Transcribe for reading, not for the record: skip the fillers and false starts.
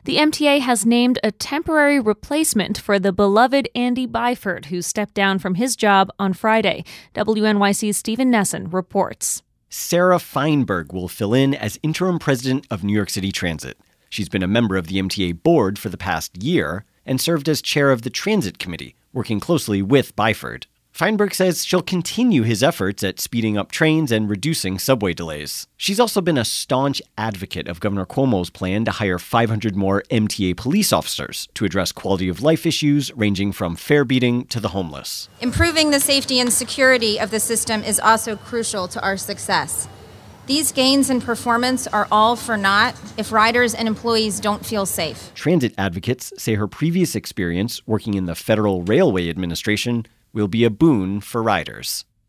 The MTA has named a temporary replacement for the beloved Andy Byford, who stepped down from his job on Friday. WNYC's Stephen Nesson reports. Sarah Feinberg will fill in as interim president of New York City Transit. She's been a member of the MTA board for the past year and served as chair of the Transit Committee, working closely with Byford. Feinberg says she'll continue his efforts at speeding up trains and reducing subway delays. She's also been a staunch advocate of Governor Cuomo's plan to hire 500 more MTA police officers to address quality of life issues ranging from fare beating to the homeless. Improving the safety and security of the system is also crucial to our success. These gains in performance are all for naught if riders and employees don't feel safe. Transit advocates say her previous experience working in the Federal Railway Administration will be a boon for riders.